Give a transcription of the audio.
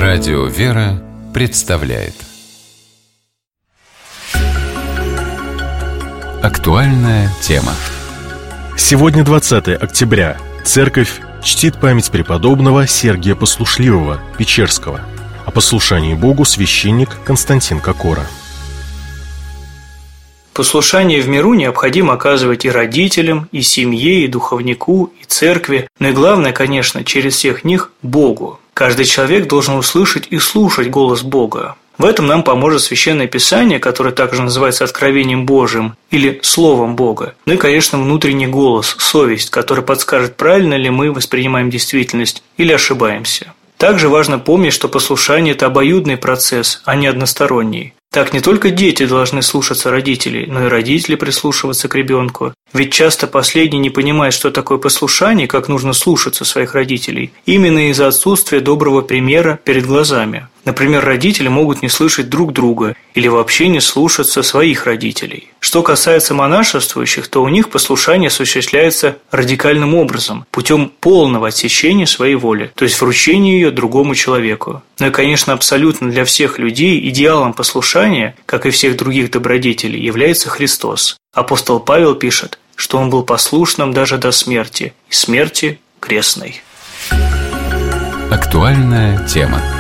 Радио «Вера» представляет актуальная тема. Сегодня 20 октября. Церковь чтит память преподобного Сергия Послушливого, Печерского. О послушании Богу священник Константин Кокора. Послушание в миру необходимо оказывать и родителям, и семье, и духовнику, и церкви, но и главное, конечно, через всех них – Богу. Каждый человек должен услышать и слушать голос Бога. В этом нам поможет Священное Писание, которое также называется Откровением Божиим или Словом Бога. Ну и, конечно, внутренний голос, совесть, который подскажет, правильно ли мы воспринимаем действительность или ошибаемся. Также важно помнить, что послушание – это обоюдный процесс, а не односторонний. Так не только дети должны слушаться родителей, но и родители прислушиваться к ребенку. Ведь часто последний не понимает, что такое послушание, как нужно слушаться своих родителей, именно из-за отсутствия доброго примера перед глазами. Например, родители могут не слышать друг друга или вообще не слушаться своих родителей. Что касается монашествующих, то у них послушание осуществляется радикальным образом, путем полного отсечения своей воли, то есть вручения ее другому человеку. Ну и, конечно, абсолютно для всех людей идеалом послушания, как и всех других добродетелей, является Христос. Апостол Павел пишет, что он был послушным даже до смерти, и смерти крестной. Актуальная тема.